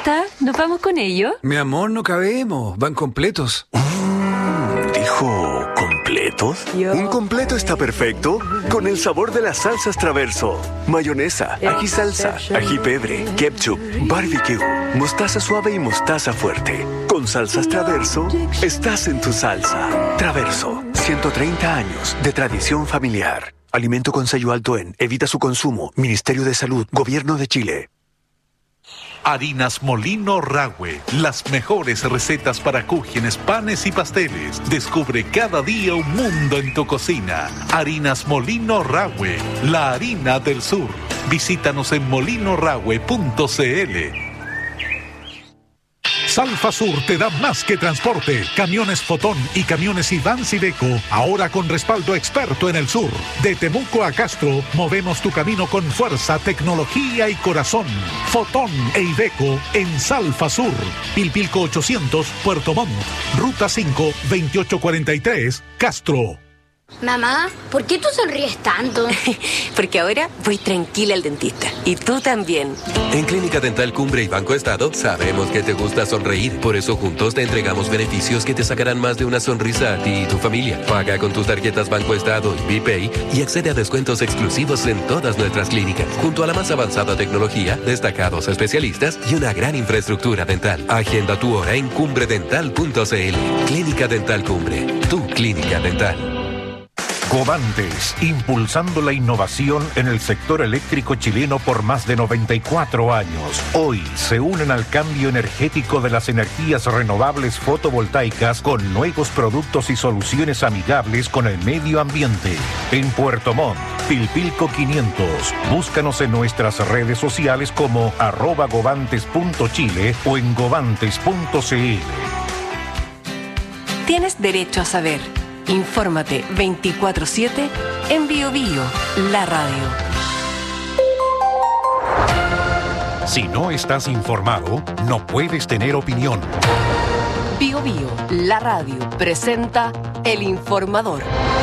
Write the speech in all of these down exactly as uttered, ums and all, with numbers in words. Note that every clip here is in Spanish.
está? ¿Nos vamos con ellos? Mi amor, no cabemos. Van completos. Mm, ¿Dijo completos? Yo. Un completo está perfecto con el sabor de las salsas Traverso. Mayonesa, ají salsa, ají pebre, ketchup, barbecue, mostaza suave y mostaza fuerte. Con salsas Traverso, estás en tu salsa. Traverso, ciento treinta años de tradición familiar. Alimento con sello alto en Evita su consumo. Ministerio de Salud, Gobierno de Chile. Harinas Molino Rahue, las mejores recetas para cúgenes, panes y pasteles. Descubre cada día un mundo en tu cocina. Harinas Molino Rahue, la harina del sur. Visítanos en molino rahue punto c l. Salfa Sur te da más que transporte. Camiones Fotón y camiones Ivans Iveco, ahora con respaldo experto en el sur. De Temuco a Castro, movemos tu camino con fuerza, tecnología y corazón. Fotón e Iveco en Salfa Sur. Pilpilco ochocientos, Puerto Montt. Ruta cinco, veintiocho cuarenta y tres, Castro. Mamá, ¿por qué tú sonríes tanto? Porque ahora voy tranquila al dentista. Y tú también. En Clínica Dental Cumbre y Banco Estado sabemos que te gusta sonreír. Por eso juntos te entregamos beneficios que te sacarán más de una sonrisa a ti y tu familia. Paga con tus tarjetas Banco Estado y BPay y accede a descuentos exclusivos en todas nuestras clínicas. Junto a la más avanzada tecnología, destacados especialistas y una gran infraestructura dental. Agenda tu hora en cumbre dental punto c l. Clínica Dental Cumbre, tu clínica dental. Covantes, impulsando la innovación en el sector eléctrico chileno por más de noventa y cuatro años. Hoy se unen al cambio energético de las energías renovables fotovoltaicas con nuevos productos y soluciones amigables con el medio ambiente. En Puerto Montt, Pilpilco quinientos. Búscanos en nuestras redes sociales como arroba govantes punto chile o en govantes punto c l. Tienes derecho a saber. Infórmate veinticuatro siete en Bio Bio, la radio. Si no estás informado, no puedes tener opinión. Bio Bio, la radio, presenta El Informador.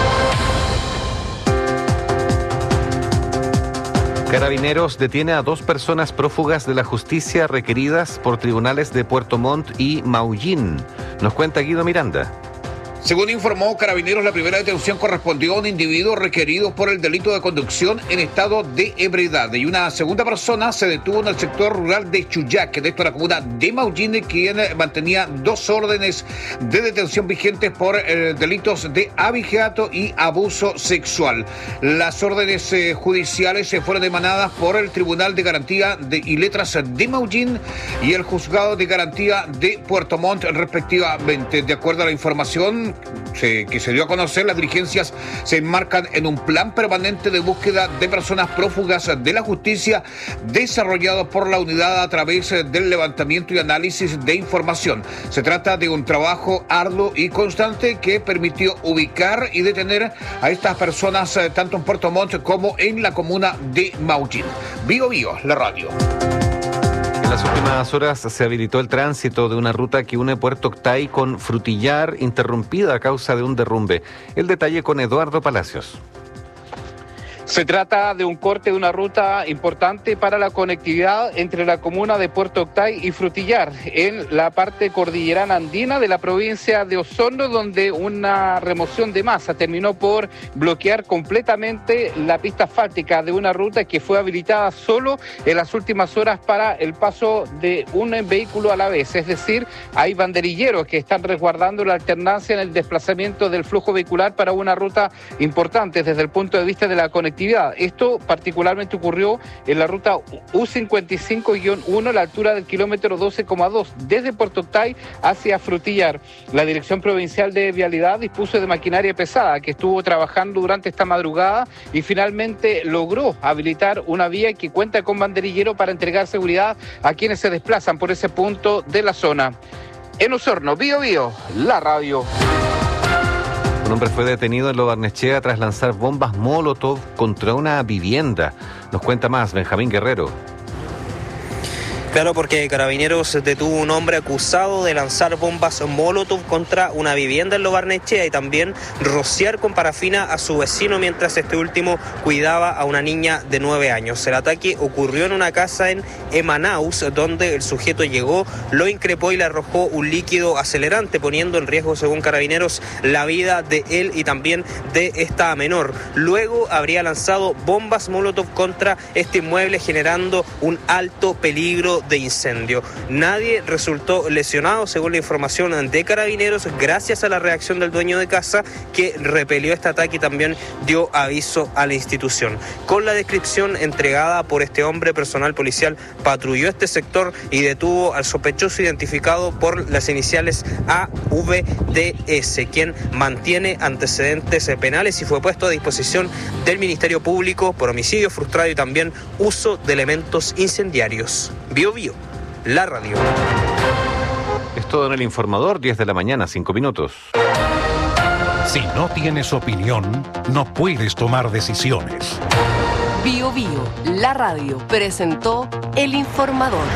Carabineros detiene a dos personas prófugas de la justicia requeridas por tribunales de Puerto Montt y Maullín. Nos cuenta Guido Miranda. Según informó Carabineros, la primera detención correspondió a un individuo requerido por el delito de conducción en estado de ebriedad y una segunda persona se detuvo en el sector rural de Chuyac, de esta la comuna de Maullín, quien mantenía dos órdenes de detención vigentes por eh, delitos de abigeato y abuso sexual. Las órdenes eh, judiciales eh, fueron emanadas por el Tribunal de Garantía de, y Letras de Maullín y el Juzgado de Garantía de Puerto Montt, respectivamente. De acuerdo a la información Se, que se dio a conocer, las diligencias se enmarcan en un plan permanente de búsqueda de personas prófugas de la justicia desarrollado por la unidad a través del levantamiento y análisis de información. Se trata de un trabajo arduo y constante que permitió ubicar y detener a estas personas tanto en Puerto Montt como en la comuna de Maullín. Bio Bio, la radio. En las últimas horas se habilitó el tránsito de una ruta que une Puerto Octay con Frutillar, interrumpida a causa de un derrumbe. El detalle con Eduardo Palacios. Se trata de un corte de una ruta importante para la conectividad entre la comuna de Puerto Octay y Frutillar, en la parte cordillerana andina de la provincia de Osorno, donde una remoción de masa terminó por bloquear completamente la pista asfáltica de una ruta que fue habilitada solo en las últimas horas para el paso de un vehículo a la vez. Es decir, hay banderilleros que están resguardando la alternancia en el desplazamiento del flujo vehicular para una ruta importante desde el punto de vista de la conectividad. Esto particularmente ocurrió en la ruta U cincuenta y cinco guión uno a la altura del kilómetro doce coma dos desde Puerto Octay hacia Frutillar. La Dirección Provincial de Vialidad dispuso de maquinaria pesada que estuvo trabajando durante esta madrugada y finalmente logró habilitar una vía que cuenta con banderillero para entregar seguridad a quienes se desplazan por ese punto de la zona. En Osorno, Bio Bio, la radio. Un hombre fue detenido en Lo Barnechea tras lanzar bombas Molotov contra una vivienda. Nos cuenta más Benjamín Guerrero. Claro, porque Carabineros detuvo a un hombre acusado de lanzar bombas Molotov contra una vivienda en Lo Barnechea y también rociar con parafina a su vecino mientras este último cuidaba a una niña de nueve años. El ataque ocurrió en una casa en Emanaus, donde el sujeto llegó, lo increpó y le arrojó un líquido acelerante, poniendo en riesgo, según Carabineros, la vida de él y también de esta menor. Luego habría lanzado bombas Molotov contra este inmueble, generando un alto peligro de incendio. Nadie resultó lesionado, según la información de Carabineros, gracias a la reacción del dueño de casa, que repelió este ataque y también dio aviso a la institución. Con la descripción entregada por este hombre, personal policial patrulló este sector y detuvo al sospechoso identificado por las iniciales A V D S, quien mantiene antecedentes penales y fue puesto a disposición del Ministerio Público por homicidio frustrado y también uso de elementos incendiarios. Bio Bio, la radio. Es todo en el informador, diez de la mañana, cinco minutos. Si no tienes opinión, no puedes tomar decisiones. Bio Bio, la radio, presentó El Informador.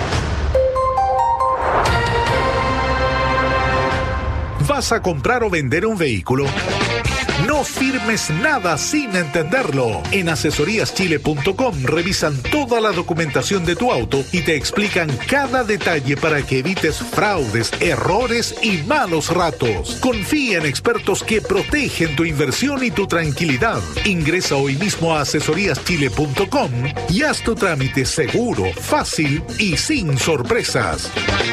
¿Vas a comprar o vender un vehículo? No firmes nada sin entenderlo. En asesorías chile punto com revisan toda la documentación de tu auto y te explican cada detalle para que evites fraudes, errores y malos ratos. Confía en expertos que protegen tu inversión y tu tranquilidad. Ingresa hoy mismo a asesorías chile punto com y haz tu trámite seguro, fácil y sin sorpresas.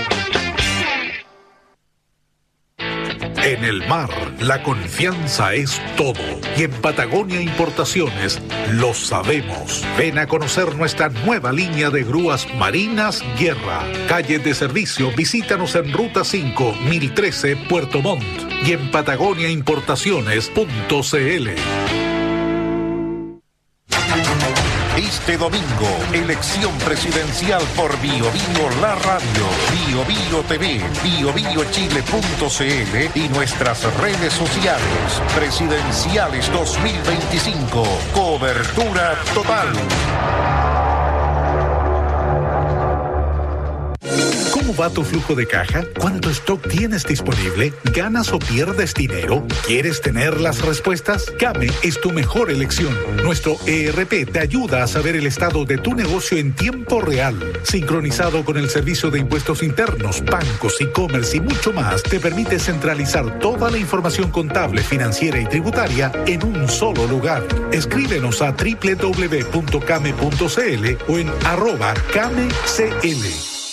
En el mar, la confianza es todo. Y en Patagonia Importaciones lo sabemos. Ven a conocer nuestra nueva línea de grúas Marinas Guerra. Calle de servicio, visítanos en Ruta cinco, mil trece, Puerto Montt. Y en patagonia importaciones punto c l. Este domingo, elección presidencial por Bio Bio La Radio, Bio Bio T V, bio bio chile punto c l y nuestras redes sociales. Presidenciales dos mil veinticinco. Cobertura total. ¿Cómo va tu flujo de caja? ¿Cuánto stock tienes disponible? ¿Ganas o pierdes dinero? ¿Quieres tener las respuestas? Came es tu mejor elección. Nuestro E R P te ayuda a saber el estado de tu negocio en tiempo real. Sincronizado con el servicio de impuestos internos, bancos, e-commerce y mucho más, te permite centralizar toda la información contable, financiera y tributaria en un solo lugar. Escríbenos a doble u doble u doble u punto came punto c l o en arroba camecl.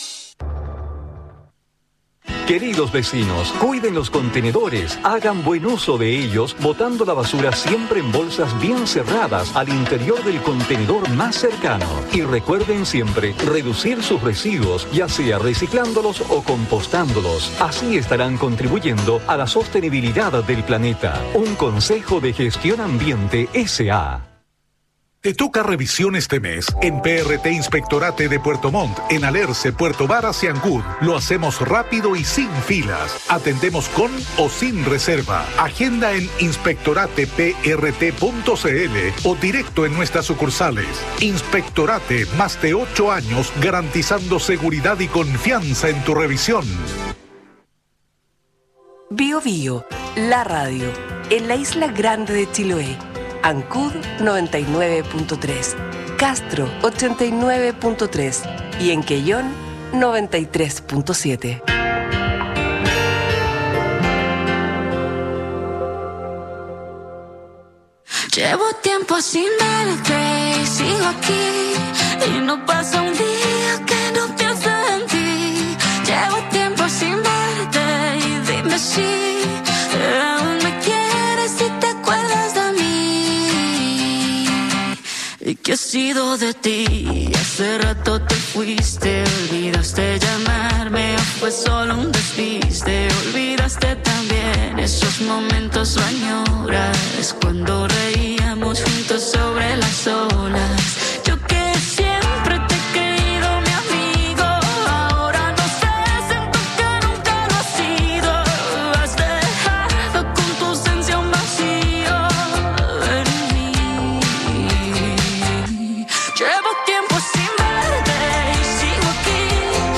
Queridos vecinos, cuiden los contenedores, hagan buen uso de ellos, botando la basura siempre en bolsas bien cerradas al interior del contenedor más cercano. Y recuerden siempre reducir sus residuos, ya sea reciclándolos o compostándolos. Así estarán contribuyendo a la sostenibilidad del planeta. Un consejo de gestión ambiente S A Te toca revisión este mes. En P R T Inspectorate de Puerto Montt, en Alerce, Puerto Varas y Ancud. Lo hacemos rápido y sin filas. Atendemos con o sin reserva. Agenda en inspectorate p r t punto c l o directo en nuestras sucursales. Inspectorate, más de ocho años garantizando seguridad y confianza en tu revisión. Bio Bio, la radio, en la isla grande de Chiloé. Ancud noventa y nueve punto tres, Castro ochenta y nueve punto tres y en Quellón noventa y tres punto siete. Llevo tiempo sin verte y sigo aquí y no pasa un día que no piense en ti. Llevo tiempo sin verte y dime si aún me quieres y te acuerdas de mí. ¿Y qué ha sido de ti? Hace rato te fuiste, olvidaste llamarme o fue solo un despiste. Olvidaste también esos momentos o añoras cuando reíamos juntos sobre las olas. Yo que siempre te he creído mi amigo, ahora no sé, siento que nunca lo has sido. Has dejado con tu ausencia un vacío en mí. Llevo tiempo sin verte y sigo aquí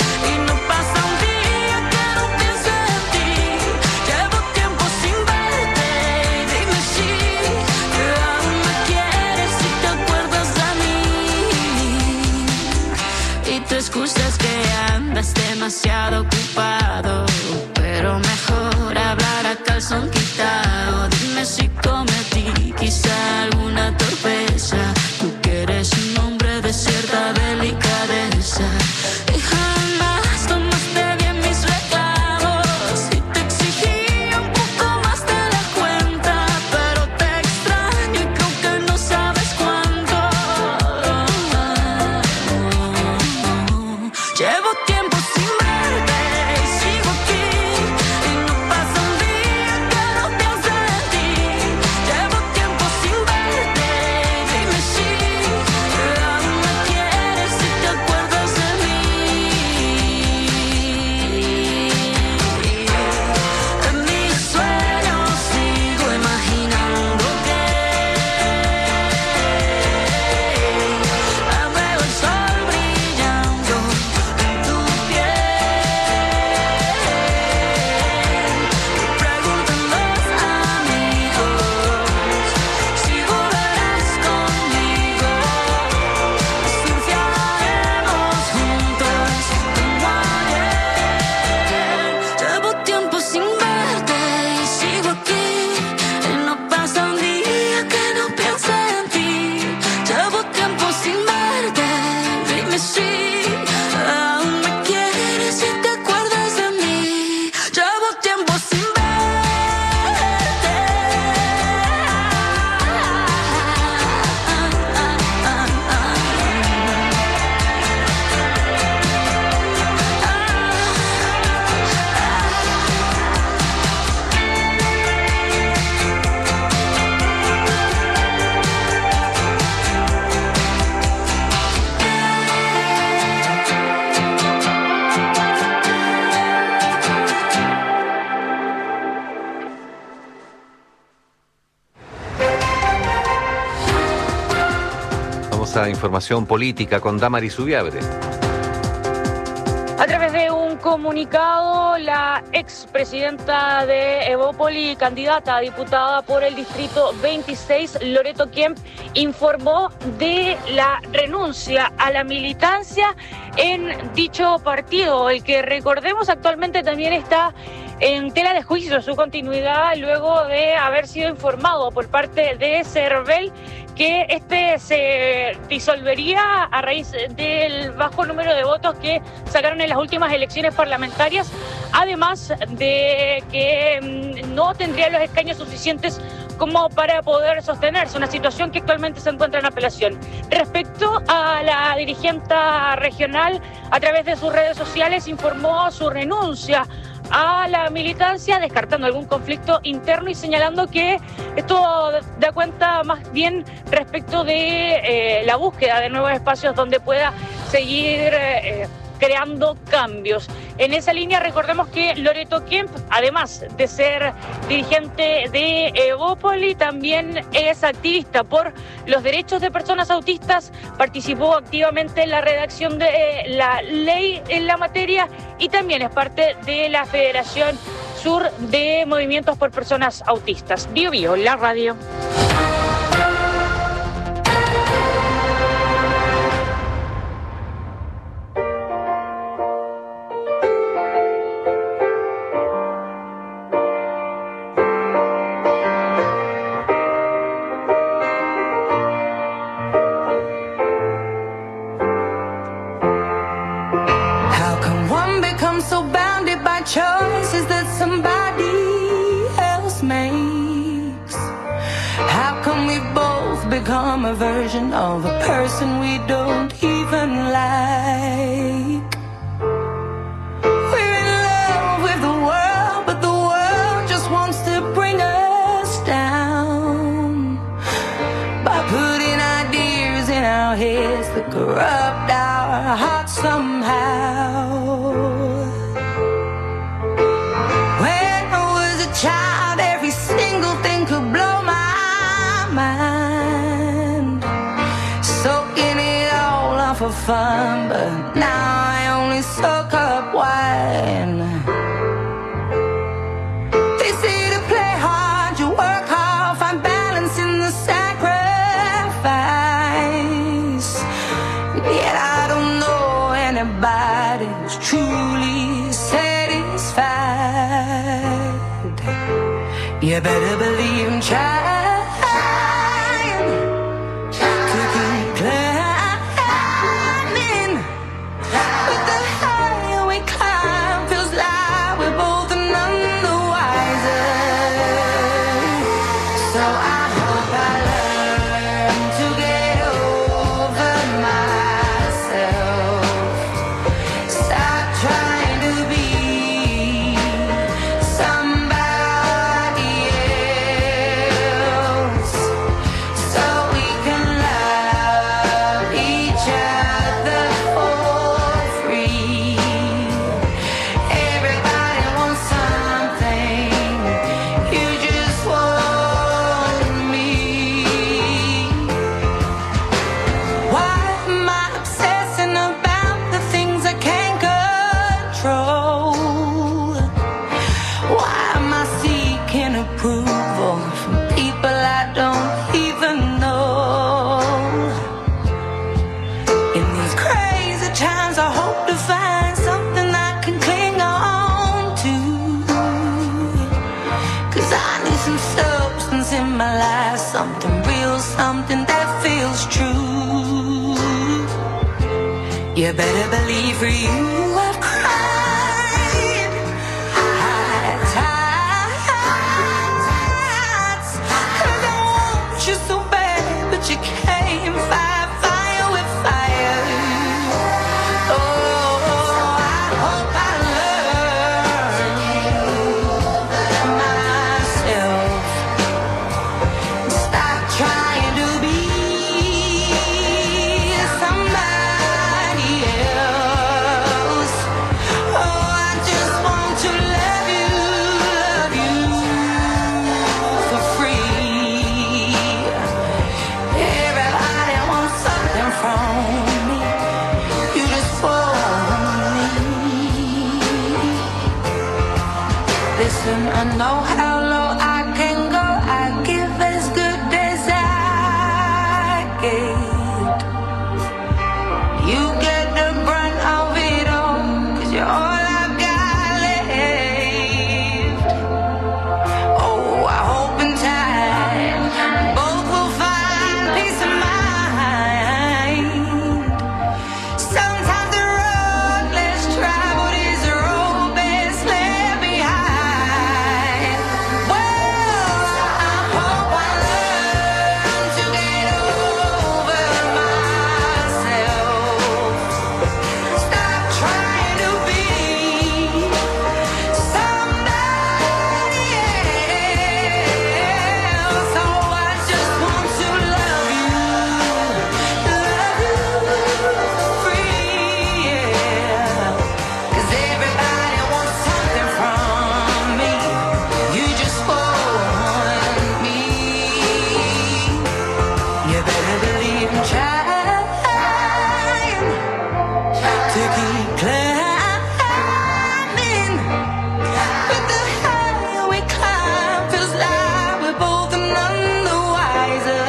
demasiado ocupado, pero mejor hablar a calzón quitado. Dime si cometí quizá alguna torpeza, tú que eres un hombre de cierta delicadeza. Y jamás tomaste bien mis reclamos y te exigí un poco más de la cuenta, pero te extraño y creo que no sabes cuánto. Llevo tiempo sin verte y sigo aquí, y no pasa un día que no piense en ti. Llevo tiempo sin verte, dime si aún me quieres, si te acuerdas de mí. En mis sueños sigo imaginando que veo el sol brillando en tu piel. Preguntan los amigos si volverás conmigo. Surfearemos juntos como ayer. Llevo tiempo sin verte y sigo aquí, y no pasa un día que no piense en ti. Llevo tiempo sin verte, dime si aún me quieres, si te acuerdas de mí. Llevo tiempo sin verte. Vamos a información política con Damaris Ubiabre. A través de un comunicado, la expresidenta de Evópoli, candidata a diputada por el distrito veintiséis, Loreto Kemp, informó de la renuncia a la militancia en dicho partido, el que, recordemos, actualmente también está en tela de juicio su continuidad luego de haber sido informado por parte de CERVEL que este se disolvería a raíz del bajo número de votos que sacaron en las últimas elecciones parlamentarias, además de que no tendría los escaños suficientes como para poder sostenerse, una situación que actualmente se encuentra en apelación. Respecto a la dirigente regional, a través de sus redes sociales informó su renuncia a la militancia, descartando algún conflicto interno y señalando que esto da cuenta más bien respecto de eh, la búsqueda de nuevos espacios donde pueda seguir eh, creando cambios. En esa línea, recordemos que Loreto Kemp, además de ser dirigente de Evópoli, también es activista por los derechos de personas autistas, participó activamente en la redacción de la ley en la materia y también es parte de la Federación Sur de Movimientos por Personas Autistas. Bio Bio, la radio. Choices that somebody else makes. How come we both become a version of a person we don't even like? We're in love with the world, but the world just wants to bring us down by putting ideas in our heads that corrupt our hearts somehow. Child, every single thing could blow my mind, soaking it all off for fun, but now I only soak up wine. They say to play hard, you work hard, find balance in the sacrifice. You better believe I'm trying to keep climbing. But the higher we climb, feels like we're both none the wiser. So I hope I learn to get over myself. Stop trying to be somebody else, so we can love each other for free. Everybody wants something, you just want me. Why am I obsessing about the things I can't control? Why am I seeking approval from people I don't even know? In these crazy times, I hope to find something I can cling on to. 'Cause I need some substance in my life, something real, something that feels true. You better believe for you I've cried high tides. 'Cause I want you so bad, but you can't fight fire with fire. Oh, I hope I learn myself. Stop trying to be somebody else. Oh, I just want to love you, love you for free. Everybody wants something from me. You just want me. Listen, I know how low I can go. I give as good as I get. You get the brunt of it all, 'cause you're all I've got left. Oh, I hope in time both will find peace of mind. Sometimes the road less traveled is the road best left behind. Well, I hope I learn to get over myself. Stop trying to be somebody else. Oh, I just want to love you, love you free, yeah. 'Cause everybody wants something from me. You just want me. You better believe I'm trying to keep climbing. But the higher we climb, feels like we're both none the wiser.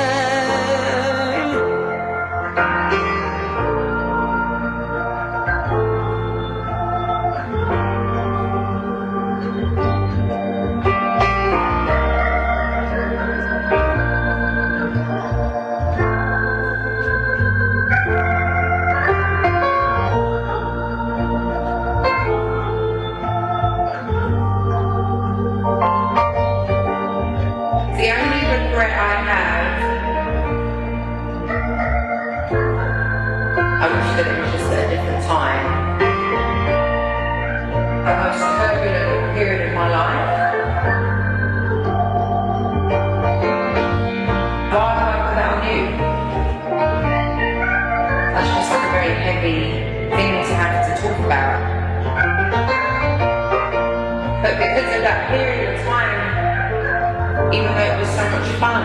The only regret I have, I wish that it was just at a different time, a most turbulent period of my life. Why have I without you? That's just like a very heavy thing to have to talk about. But because of that period of time, even though it was so much fun,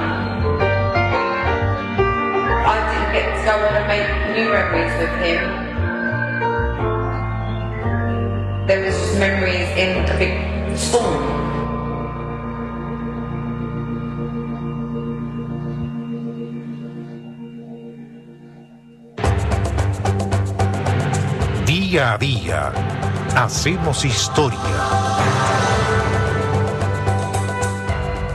I didn't get to go on and make new memories with him. There was just memories in a big storm. Día a día, hacemos historia.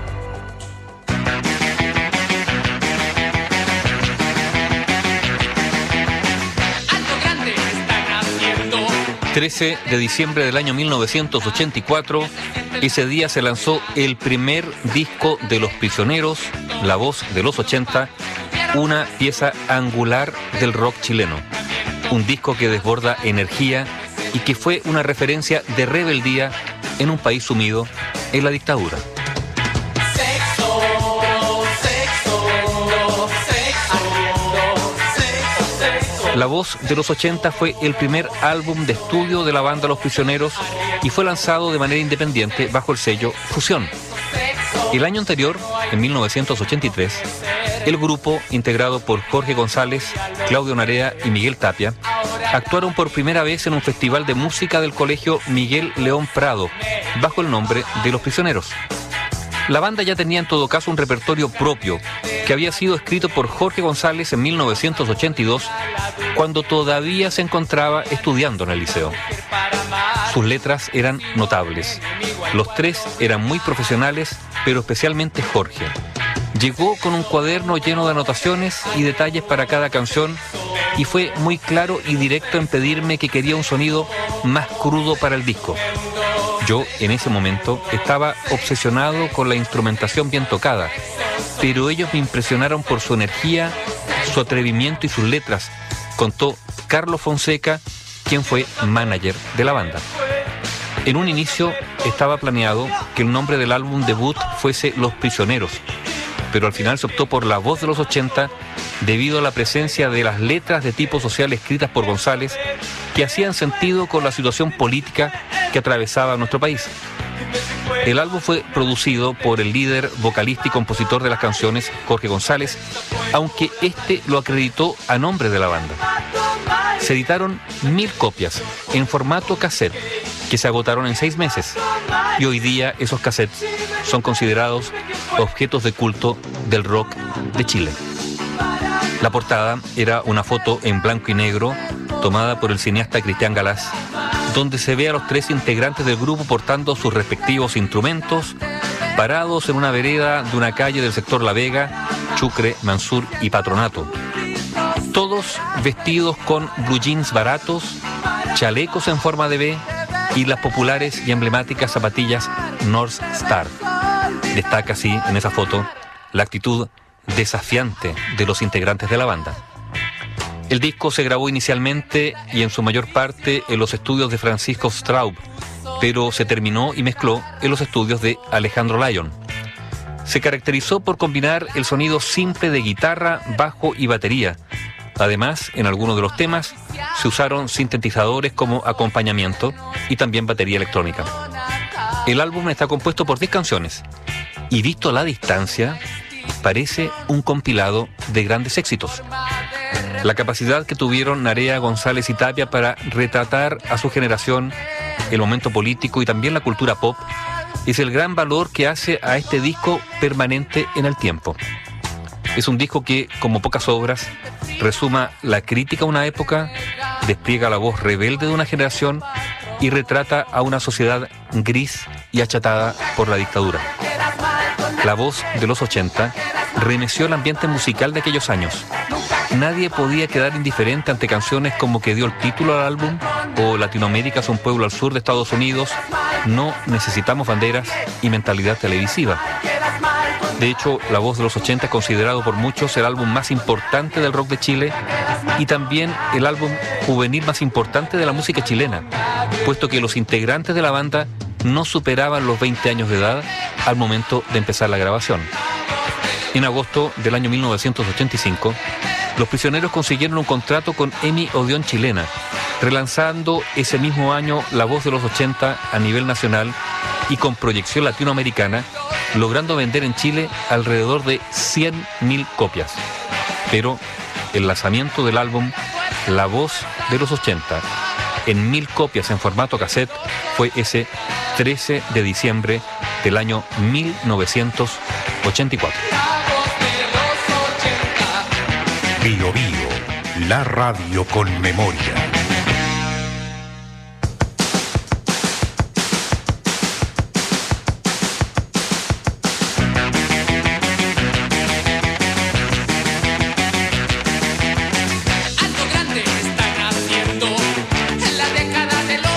trece de diciembre del año mil novecientos ochenta y cuatro, ese día se lanzó el primer disco de Los Prisioneros, La Voz de los ochenta, una pieza angular del rock chileno. Un disco que desborda energía y que fue una referencia de rebeldía en un país sumido en la dictadura. La Voz de los ochenta fue el primer álbum de estudio de la banda Los Prisioneros y fue lanzado de manera independiente bajo el sello Fusión. El año anterior, en mil novecientos ochenta y tres, el grupo, integrado por Jorge González, Claudio Narea y Miguel Tapia, actuaron por primera vez en un festival de música del colegio Miguel León Prado, bajo el nombre de Los Prisioneros. La banda ya tenía en todo caso un repertorio propio, que había sido escrito por Jorge González en mil novecientos ochenta y dos, cuando todavía se encontraba estudiando en el liceo. Sus letras eran notables. Los tres eran muy profesionales, pero especialmente Jorge. Llegó con un cuaderno lleno de anotaciones y detalles para cada canción y fue muy claro y directo en pedirme que quería un sonido más crudo para el disco. Yo, en ese momento, estaba obsesionado con la instrumentación bien tocada, pero ellos me impresionaron por su energía, su atrevimiento y sus letras, contó Carlos Fonseca, quien fue manager de la banda. En un inicio estaba planeado que el nombre del álbum debut fuese Los Prisioneros, pero al final se optó por La Voz de los ochenta debido a la presencia de las letras de tipo social escritas por González que hacían sentido con la situación política que atravesaba nuestro país. El álbum fue producido por el líder, vocalista y compositor de las canciones, Jorge González, aunque este lo acreditó a nombre de la banda. Se editaron mil copias en formato cassette, que se agotaron en seis meses, y hoy día esos cassettes son considerados objetos de culto del rock de Chile. La portada era una foto en blanco y negro tomada por el cineasta Cristian Galás, donde se ve a los tres integrantes del grupo portando sus respectivos instrumentos, parados en una vereda de una calle del sector La Vega, Chucre, Mansur y Patronato. Todos vestidos con blue jeans baratos, chalecos en forma de V y las populares y emblemáticas zapatillas North Star. Destaca así en esa foto la actitud desafiante de los integrantes de la banda. El disco se grabó inicialmente y en su mayor parte en los estudios de Francisco Straub, pero se terminó y mezcló en los estudios de Alejandro Lyon. Se caracterizó por combinar el sonido simple de guitarra, bajo y batería. Además, en algunos de los temas se usaron sintetizadores como acompañamiento y también batería electrónica. El álbum está compuesto por diez canciones y, visto a la distancia, parece un compilado de grandes éxitos. La capacidad que tuvieron Narea, González y Tapia para retratar a su generación, el momento político y también la cultura pop, es el gran valor que hace a este disco permanente en el tiempo. Es un disco que, como pocas obras, resuma la crítica a una época, despliega la voz rebelde de una generación y retrata a una sociedad gris y achatada por la dictadura. La Voz de los ochenta remeció el ambiente musical de aquellos años. Nadie podía quedar indiferente ante canciones como que dio el título al álbum o Latinoamérica es un pueblo al sur de Estados Unidos, No necesitamos banderas y Mentalidad televisiva. De hecho, La Voz de los ochenta es considerado por muchos el álbum más importante del rock de Chile y también el álbum juvenil más importante de la música chilena, puesto que los integrantes de la banda no superaban los veinte años de edad al momento de empezar la grabación. En agosto del año mil novecientos ochenta y cinco, Los Prisioneros consiguieron un contrato con EMI Odeón Chilena, relanzando ese mismo año La Voz de los ochenta a nivel nacional y con proyección latinoamericana, logrando vender en Chile alrededor de cien mil copias. Pero el lanzamiento del álbum La Voz de los ochenta en mil copias en formato cassette fue ese trece de diciembre del año mil novecientos ochenta y cuatro. Bio Bio, la radio con memoria. Algo grande están haciendo en la década de los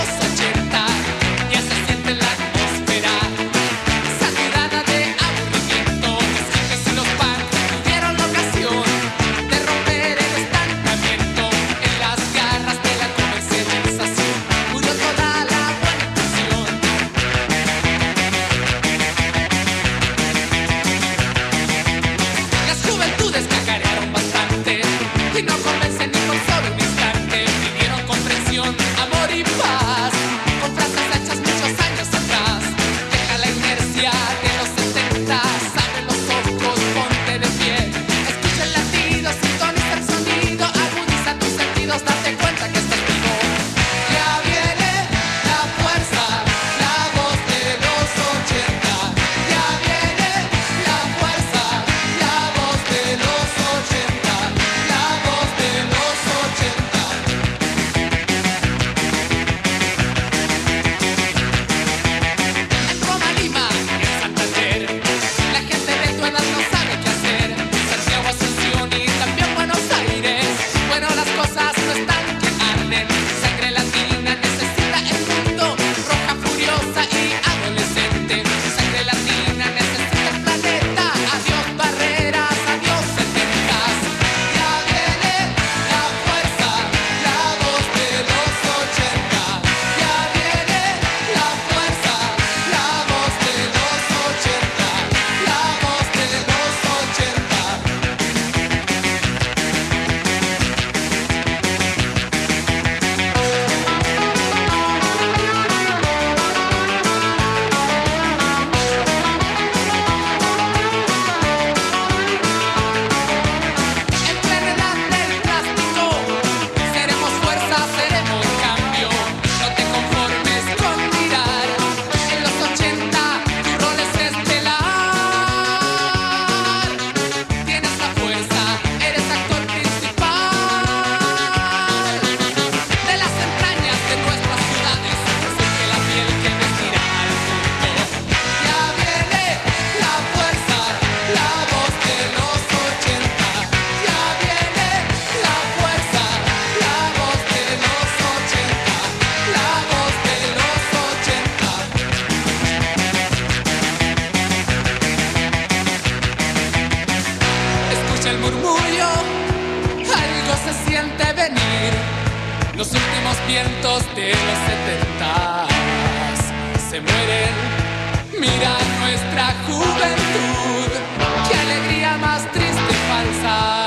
vientos de los setentas se mueren. Mira nuestra juventud, qué alegría más triste y falsa.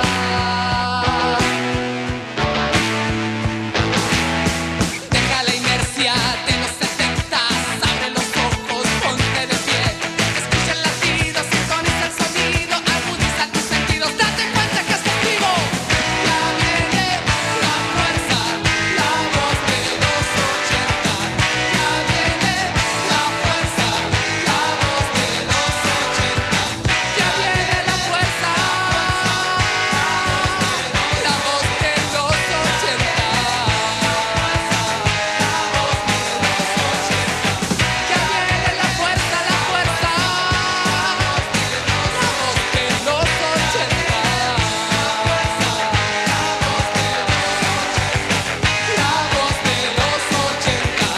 Deja la inercia de los setentas, abre los ojos, ponte de pie. Escucha el latido, sintoniza el sonido, agudiza tus sentidos, date cuenta que estás vivo. Ya viene la fuerza, la voz de los ochenta. Ya viene la fuerza, la voz de los ochenta. Ya viene la fuerza, la voz de los ochenta. Ya viene la fuerza, la fuerza, la voz de los ochenta. La voz de los ochenta.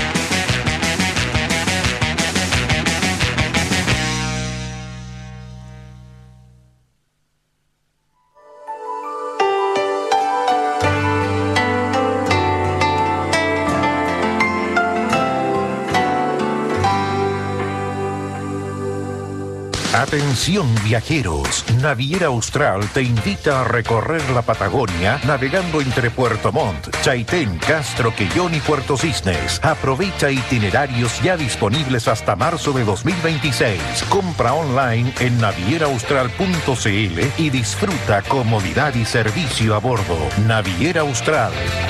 Atención viajeros, Naviera Austral te invita a recorrer la Patagonia navegando entre Puerto Montt, Chaitén, Castro, Quellón y Puerto Cisnes. Aprovecha itinerarios ya disponibles hasta marzo de dos mil veintiséis. Compra online en naviera austral punto c l y disfruta comodidad y servicio a bordo. Naviera Austral.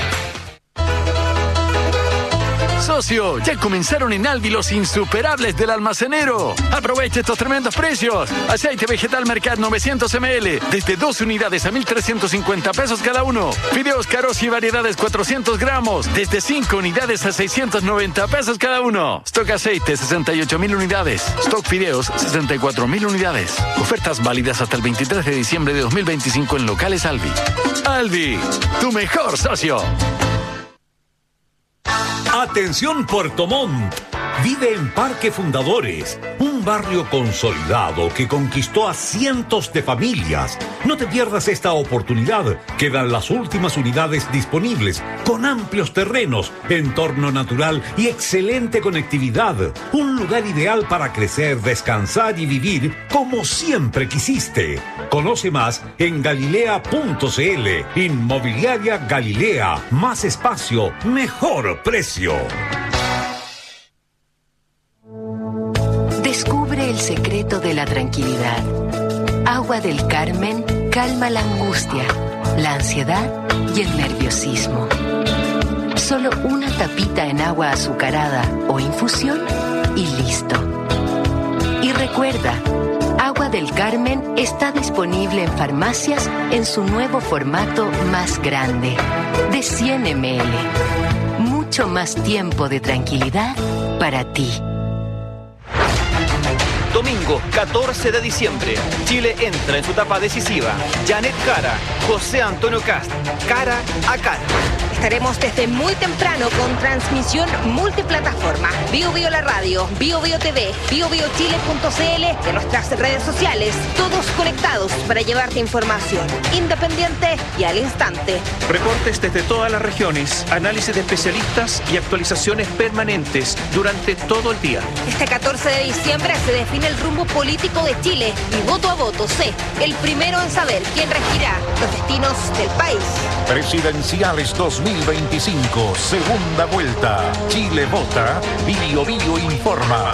Socio, ya comenzaron en Aldi los insuperables del almacenero. Aprovecha estos tremendos precios. Aceite vegetal Mercat novecientos mililitros desde dos unidades a mil trescientos cincuenta pesos cada uno. Fideos Caros y variedades cuatrocientos gramos desde cinco unidades a seiscientos noventa pesos cada uno. Stock aceite sesenta y ocho mil unidades. Stock fideos sesenta y cuatro mil unidades. Ofertas válidas hasta el veintitrés de diciembre de dos mil veinticinco en locales Aldi. Aldi, tu mejor socio. Atención Puerto Montt. Vive en Parque Fundadores, un barrio consolidado que conquistó a cientos de familias. No te pierdas esta oportunidad. Quedan las últimas unidades disponibles, con amplios terrenos, entorno natural y excelente conectividad. Un lugar ideal para crecer, descansar y vivir como siempre quisiste. Conoce más en galilea punto c l. Inmobiliaria Galilea. Más espacio, mejor precio. Descubre el secreto de la tranquilidad. Agua del Carmen calma la angustia, la ansiedad y el nerviosismo. Solo una tapita en agua azucarada o infusión y listo. Y recuerda, Agua del Carmen está disponible en farmacias en su nuevo formato más grande, de cien mililitros. Mucho más tiempo de tranquilidad para ti. Domingo catorce de diciembre, Chile entra en su etapa decisiva. Janet Jara, José Antonio Cast, cara a cara. Estaremos desde muy temprano con transmisión multiplataforma. Bio Bio la radio, Bio Bio T V, bio bio chile punto c l y en nuestras redes sociales. Todos conectados para llevarte información independiente y al instante. Reportes desde todas las regiones, análisis de especialistas y actualizaciones permanentes durante todo el día. Este catorce de diciembre se define el rumbo político de Chile y voto a voto sé, el primero en saber quién regirá los destinos del país. Presidenciales dos mil veinticinco, segunda vuelta. Chile vota, Bio Bio informa.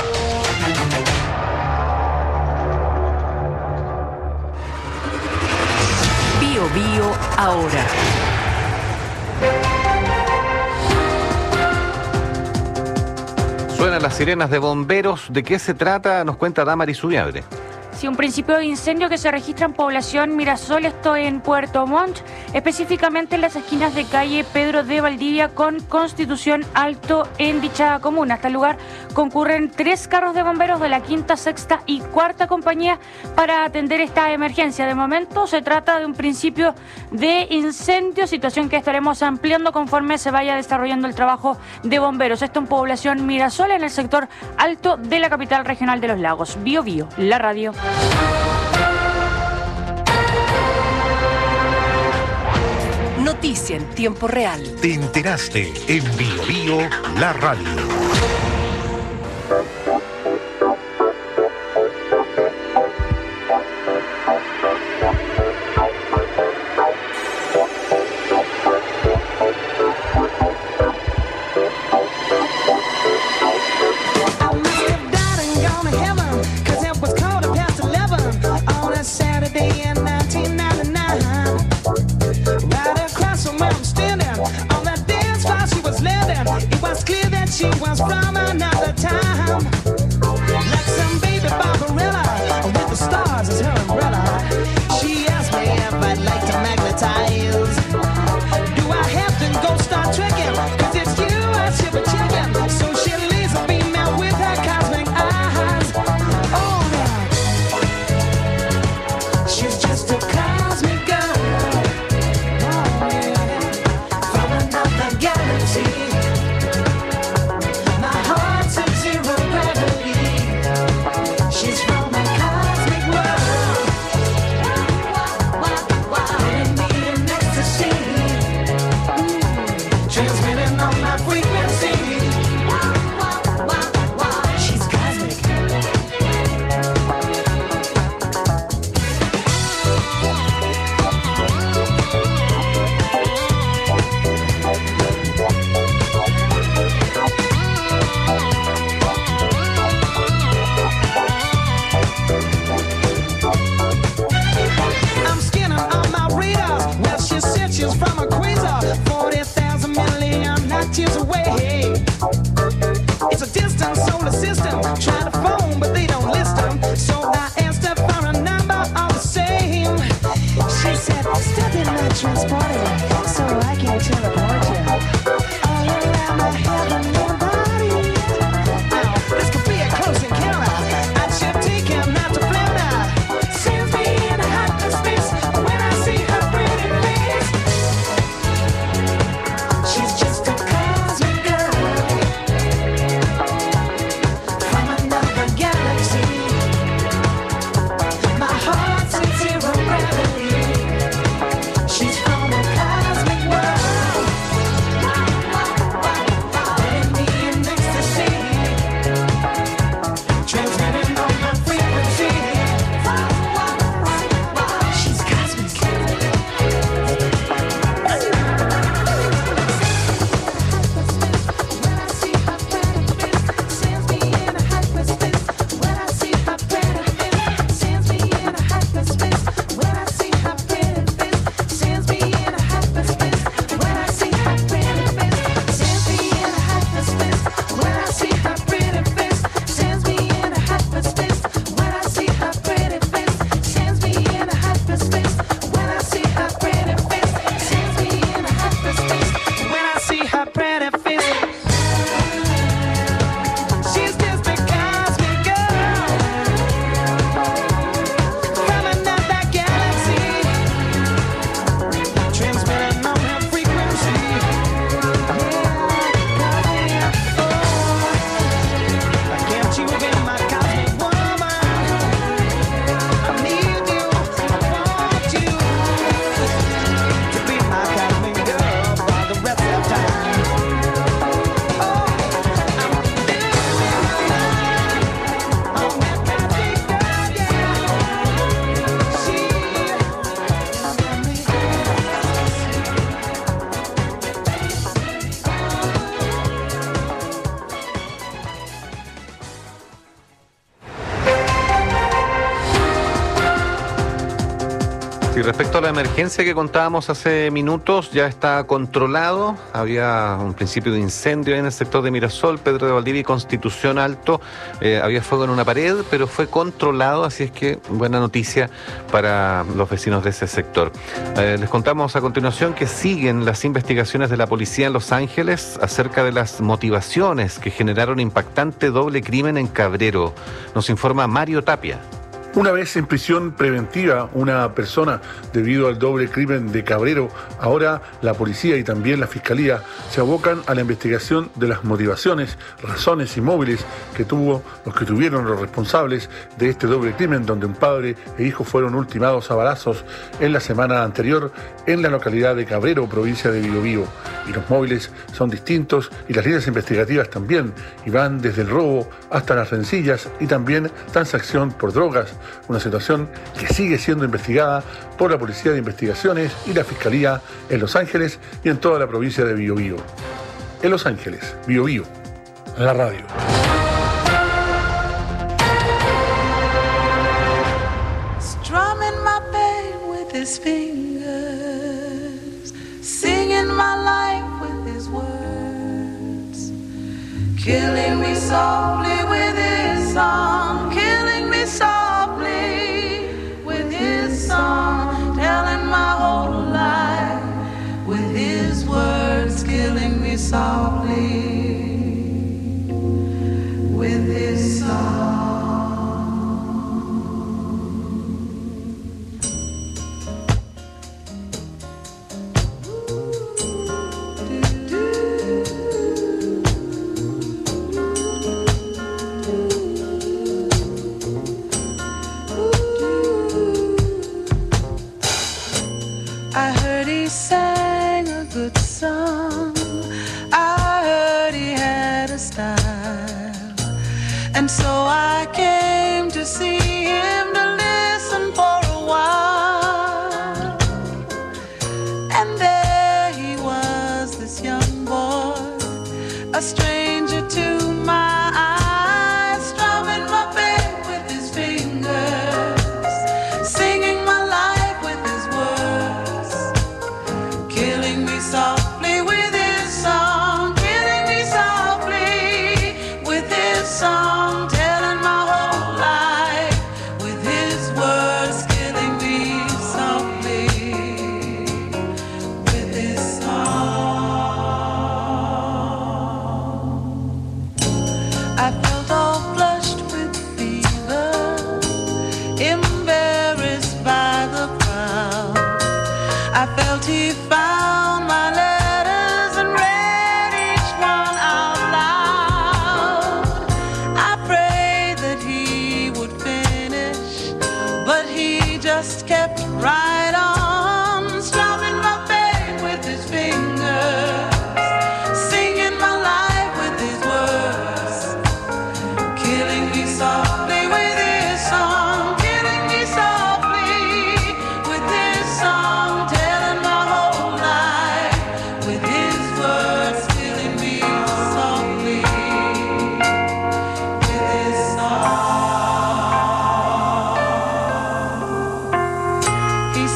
Bio Bio ahora. Suenan las sirenas de bomberos. ¿De qué se trata? Nos cuenta Damaris Zubiabre. Sí, un principio de incendio que se registra en población Mirasol, esto en Puerto Montt, específicamente en las esquinas de calle Pedro de Valdivia con Constitución Alto en dicha comuna. Hasta el lugar concurren tres carros de bomberos de la quinta, sexta y cuarta compañía para atender esta emergencia. De momento se trata de un principio de incendio, situación que estaremos ampliando conforme se vaya desarrollando el trabajo de bomberos. Esto en población Mirasol, en el sector alto de la capital regional de los lagos. Bio Bio, la radio. Noticia en tiempo real. Te enteraste en Bio Bio, la radio. She was from another time, like some baby Barbarella with the stars as her umbrella. She asked me if I'd like to magnetize. Do I have to go start trekking? Cause it's you I should be checking. So she laser beam out with her cosmic eyes. Oh yeah, she's just a cosmic girl. Oh yeah, from another galaxy. Transported, so I can teleport you all around my heavenly body. Now, this could be a close encounter. I should take him out to Florida. Sends me in a hyperspace when I see her pretty face. She's just a cosmic girl from another galaxy. My heart's in zero gravity. She's from a cosmic world, letting me in ecstasy, transmitting on my frequency. She's cosmic. When I see her pretty face, sends me in a hyperspace. When I see her pretty face, sends me in a hyperspace. When I see her pretty face, sends me in a hyperspace. When I see her pretty face, sends me in a hyperspace. When I see her pretty face, sends me in a hyperspace. When I see her pretty face, sends me in a hyperspace. When I see her pretty face, sends me in a hyperspace. When I see her pretty face, she's just a cosmic girl from another galaxy. Transmitting on her frequency. Yeah, oh, I can't you be my cosmic woman? I need you, I want you to be my cosmic girl for the rest of time. Oh, I'm living my life on that cosmic girl, yeah. She Y respecto a la emergencia que contábamos hace minutos, ya está controlado. Había un principio de incendio en el sector de Mirasol, Pedro de Valdivia y Constitución Alto. Eh, había fuego en una pared, pero fue controlado, así es que buena noticia para los vecinos de ese sector. Eh, les contamos a continuación que siguen las investigaciones de la policía en Los Ángeles acerca de las motivaciones que generaron impactante doble crimen en Cabrero. Nos informa Mario Tapia. Una vez en prisión preventiva una persona debido al doble crimen de Cabrero, ahora la policía y también la fiscalía se abocan a la investigación de las motivaciones, razones y móviles que tuvo los que tuvieron los responsables de este doble crimen, donde un padre e hijo fueron ultimados a balazos en la semana anterior en la localidad de Cabrero, provincia de Biobío. Y los móviles son distintos y las líneas investigativas también, y van desde el robo hasta las rencillas y también transacción por drogas. Una situación que sigue siendo investigada por la Policía de Investigaciones y la Fiscalía en Los Ángeles y en toda la provincia de Biobío. En Los Ángeles, Biobío, la radio. Strumming my pain with his fingers, singing my life with his words, killing me softly with his song, killing me softly with his song, telling my whole life with his words, killing me softly with his song. I heard he sang a good song, I heard he had a style, and so I came to see him to listen for a while. And there he was, this young boy, a stranger to my eyes, strumming my pain with his fingers, singing my life with his words, killing me softly with his song, killing me softly with his song, telling my whole life with his words, killing me softly with his song. I felt all flushed with fever, embarrassed by the crowd. I felt he found my letters and read each one out loud. I prayed that he would finish, but he just kept right on, strumming my pain with his fingers, singing my life with his words, killing me softly with his song, killing me softly with his song, telling my whole life with his words, killing me softly with his song. He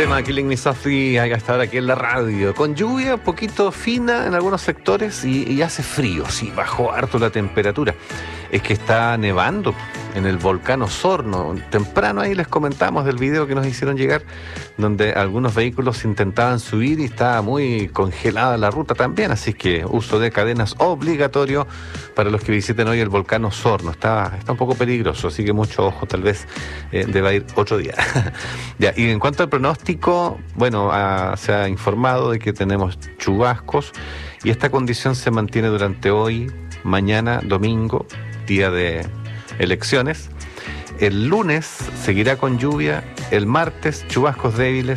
tema Killing Me Softly hay que estar aquí en la radio, con lluvia un poquito fina en algunos sectores y, y hace frío, sí, bajó harto la temperatura. Es que está nevando en el volcán Osorno. Temprano ahí les comentamos del video que nos hicieron llegar, donde algunos vehículos intentaban subir y estaba muy congelada la ruta también, así que uso de cadenas obligatorio para los que visiten hoy el volcán Osorno. Está, está un poco peligroso, así que mucho ojo, tal vez eh, deba ir otro día. Ya, y en cuanto al pronóstico, bueno, ah, se ha informado de que tenemos chubascos y esta condición se mantiene durante hoy, mañana, domingo, día de elecciones. El lunes seguirá con lluvia, el martes chubascos débiles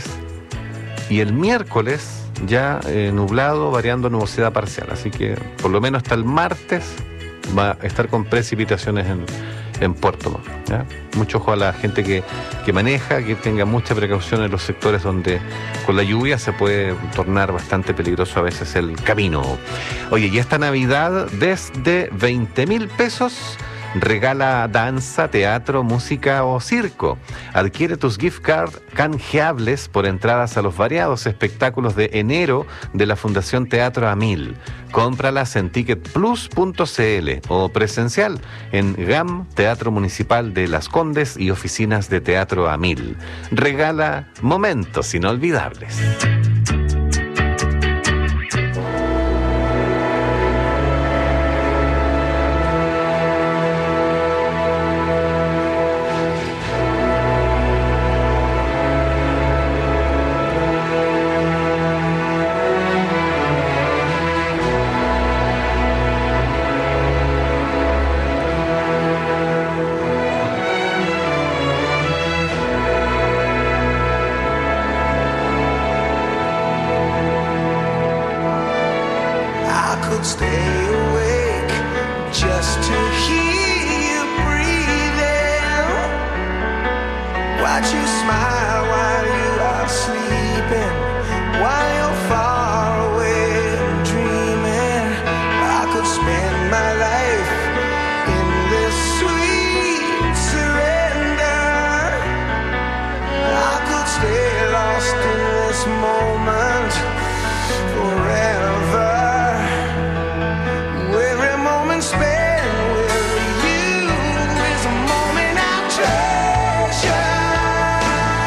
y el miércoles ya eh, nublado, variando nubosidad parcial. Así que por lo menos hasta el martes va a estar con precipitaciones en, en Puerto Montt, ¿ya? Mucho ojo a la gente que, que maneja, que tenga mucha precaución en los sectores donde con la lluvia se puede tornar bastante peligroso a veces el camino. Oye, y esta Navidad desde veinte mil pesos regala danza, teatro, música o circo. Adquiere tus gift card canjeables por entradas a los variados espectáculos de enero de la Fundación Teatro Amil. Cómpralas en ticket plus punto c l o presencial en G A M, Teatro Municipal de Las Condes y oficinas de Teatro Amil. Regala momentos inolvidables. Spend with you is a moment I treasure.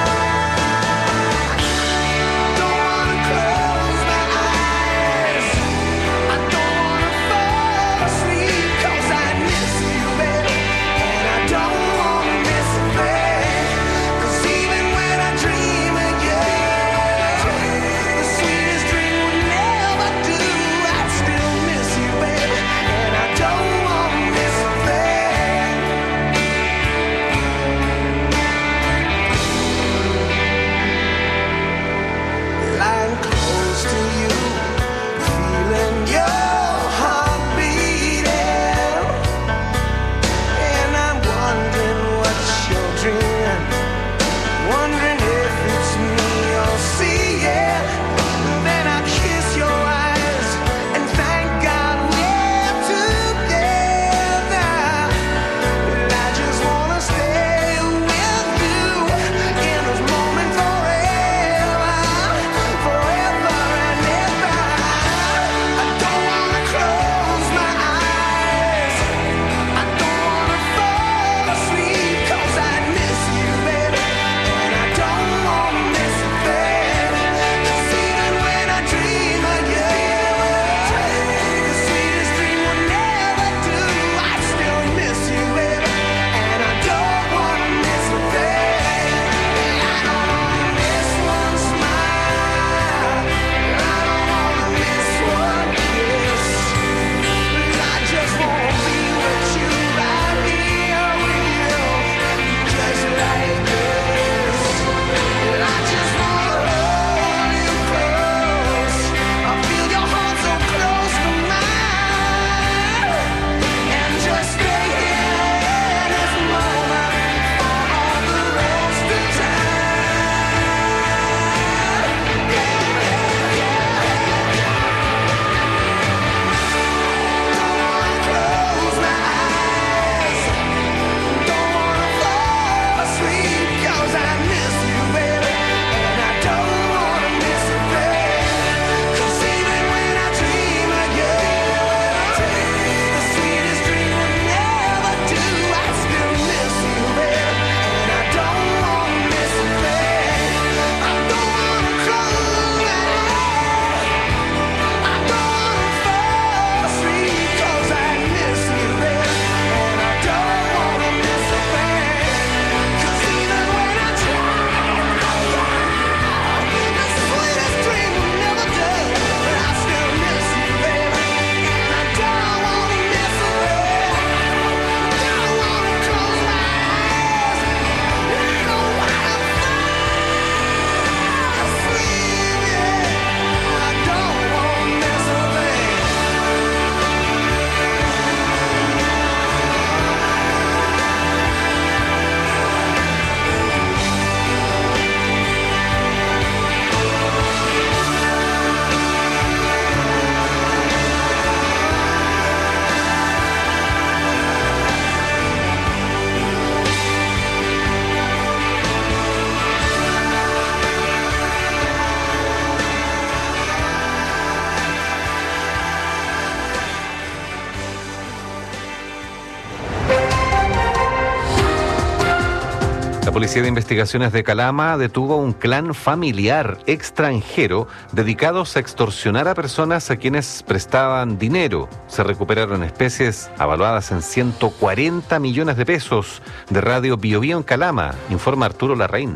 La Policía de Investigaciones de Calama detuvo a un clan familiar extranjero dedicados a extorsionar a personas a quienes prestaban dinero. Se recuperaron especies avaluadas en ciento cuarenta millones de pesos. De Radio Bio Bio en Calama, informa Arturo Larraín.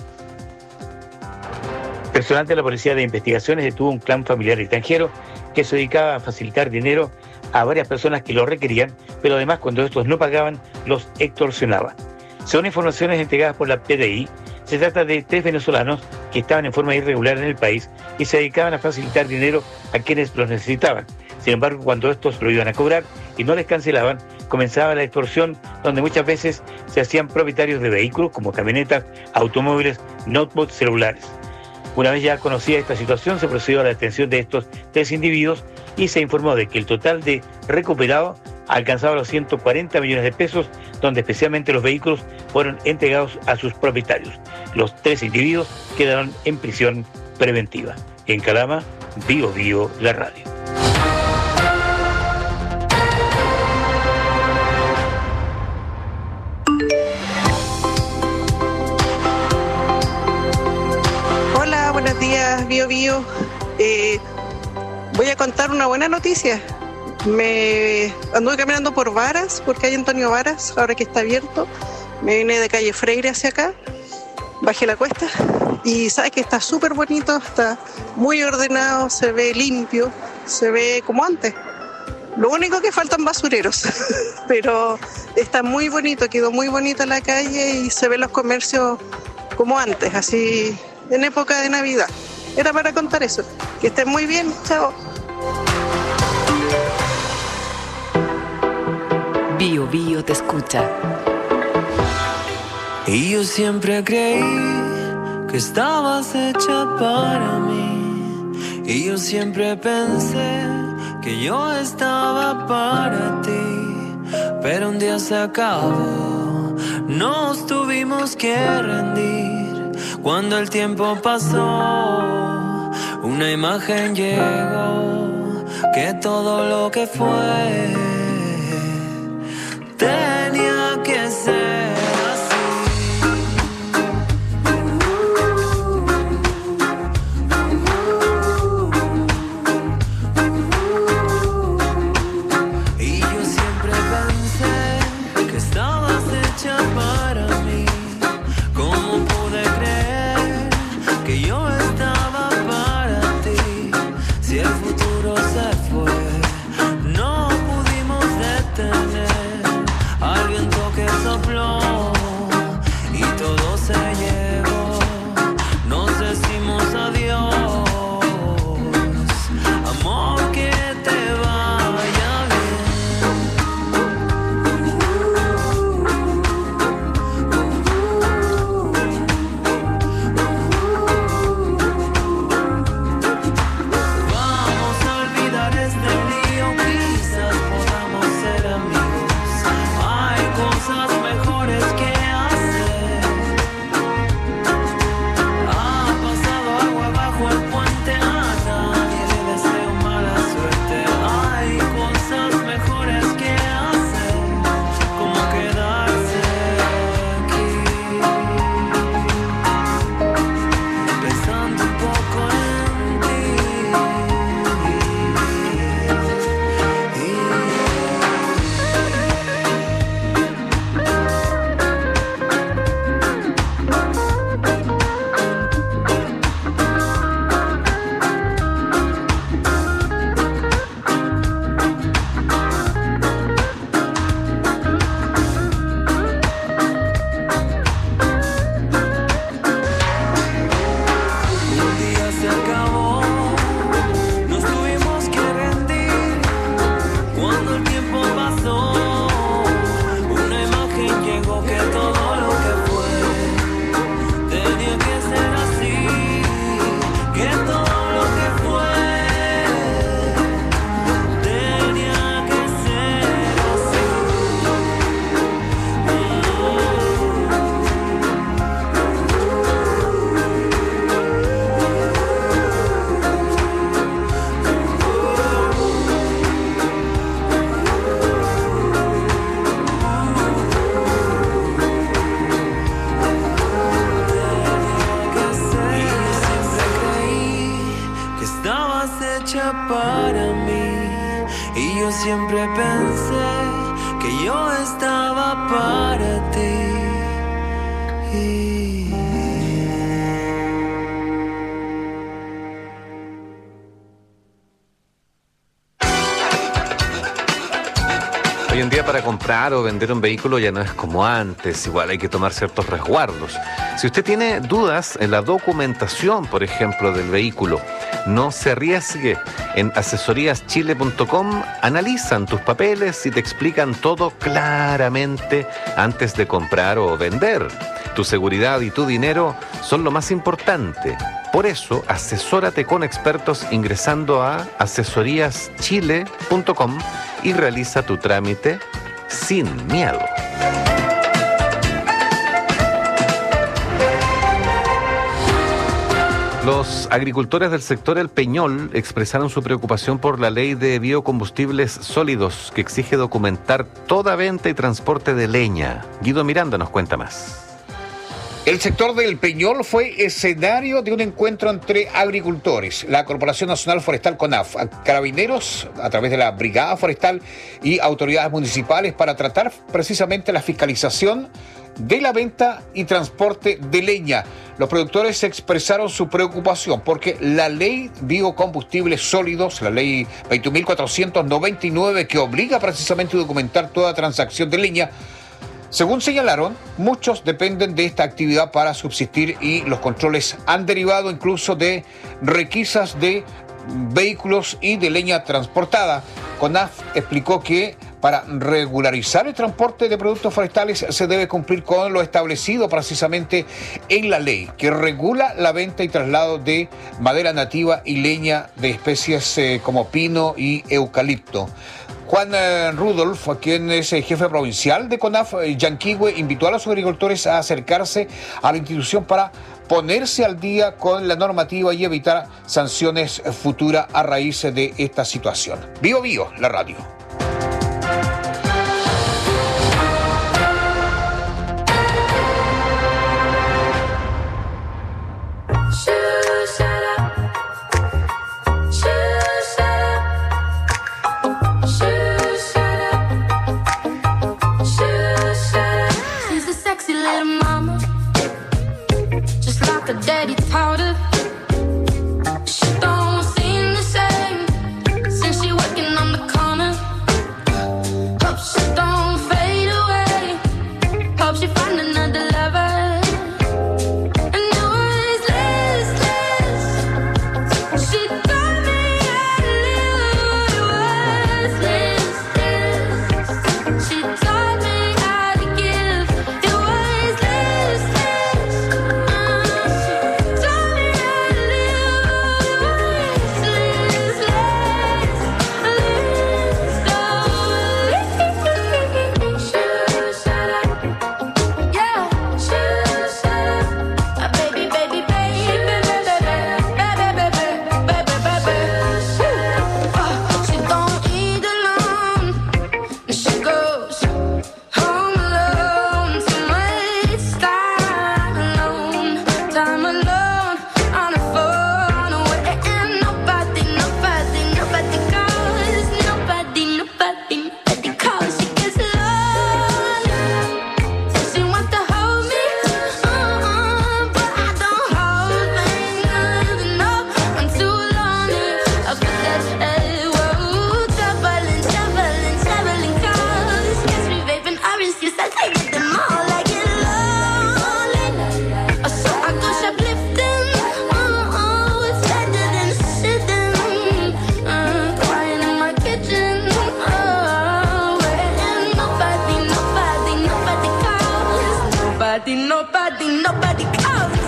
Personal de la Policía de Investigaciones detuvo un clan familiar extranjero que se dedicaba a facilitar dinero a varias personas que lo requerían, pero además cuando estos no pagaban, los extorsionaban. Según informaciones entregadas por la P D I, se trata de tres venezolanos que estaban en forma irregular en el país y se dedicaban a facilitar dinero a quienes los necesitaban. Sin embargo, cuando estos lo iban a cobrar y no les cancelaban, comenzaba la extorsión, donde muchas veces se hacían propietarios de vehículos como camionetas, automóviles, notebooks, celulares. Una vez ya conocida esta situación, se procedió a la detención de estos tres individuos y se informó de que el total de recuperado alcanzaba los ciento cuarenta millones de pesos, donde especialmente los vehículos fueron entregados a sus propietarios. Los tres individuos quedaron en prisión preventiva. En Calama, Bio Bio, la radio. Hola, buenos días, Bio Bio. Eh, voy a contar una buena noticia. Me anduve caminando por Varas, por calle Antonio Varas, ahora que está abierto. Me vine de calle Freire hacia acá, bajé la cuesta y sabes que está súper bonito, está muy ordenado, se ve limpio, se ve como antes. Lo único que faltan basureros, pero está muy bonito, quedó muy bonita la calle y se ven los comercios como antes, así en época de Navidad. Era para contar eso. Que estén muy bien, chao. Bio Bio te escucha. Y yo siempre creí que estabas hecha para mí. Y yo siempre pensé que yo estaba para ti. Pero un día se acabó, nos tuvimos que rendir. Cuando el tiempo pasó, una imagen llegó, que todo lo que fue tenía que ser así. Y yo siempre pensé que estabas hecha para mí. ¿Cómo pude creer que yo estaba para ti? Si el futuro se fue, no pudimos detener al viento que sopló y todo se llevó. Nos decimos adiós, amor, que te vaya Vamos a olvidar este lío, quizás podamos ser amigos. Hay cosas mejores que hacer. Ha pasado agua bajo el puente, a nadie le deseo mala suerte. Hay cosas mejores que hacer, como quedarse aquí, pensando un poco en ti. Un día se acabó, nos tuvimos que rendir. Cuando el tiempo pasó, una imagen llegó, que todo lo que fue tenía que ser así, que todo lo que fue tenía que ser así. para comprar o vender un vehículo ya no es como antes, igual hay que tomar ciertos resguardos. Si usted tiene dudas en la documentación, por ejemplo, del vehículo, no se arriesgue. En asesorías chile punto com analizan tus papeles y te explican todo claramente antes de comprar o vender. Tu seguridad y tu dinero son lo más importante. Por eso, asesórate con expertos ingresando a asesorías chile punto com y realiza tu trámite sin miedo. Los agricultores del sector El Peñol expresaron su preocupación por la ley de biocombustibles sólidos que exige documentar toda venta y transporte de leña. Guido Miranda nos cuenta más. El sector del Peñol fue escenario de un encuentro entre agricultores, la Corporación Nacional Forestal CONAF, Carabineros a través de la Brigada Forestal y autoridades municipales para tratar precisamente la fiscalización de la venta y transporte de leña. Los productores expresaron su preocupación porque la ley biocombustibles sólidos, la ley veintiún mil cuatrocientos noventa y nueve, que obliga precisamente a documentar toda transacción de leña, según señalaron, muchos dependen de esta actividad para subsistir y los controles han derivado incluso de requisas de vehículos y de leña transportada. CONAF explicó que para regularizar el transporte de productos forestales se debe cumplir con lo establecido precisamente en la ley, que regula la venta y traslado de madera nativa y leña de especies eh, como pino y eucalipto. Juan eh, Rudolf, quien es el jefe provincial de CONAF, eh, Yanquihue, invitó a los agricultores a acercarse a la institución para ponerse al día con la normativa y evitar sanciones futuras a raíz de esta situación. Bio Bio, la radio. Daddy taught her. She don't seem the same since she working on the corner. Hope she don't fade away. Hope she find another lover. And always listless. She taught me how to live. It was listless. She taught me how to give. It was listless. Nobody, nobody, nobody calls.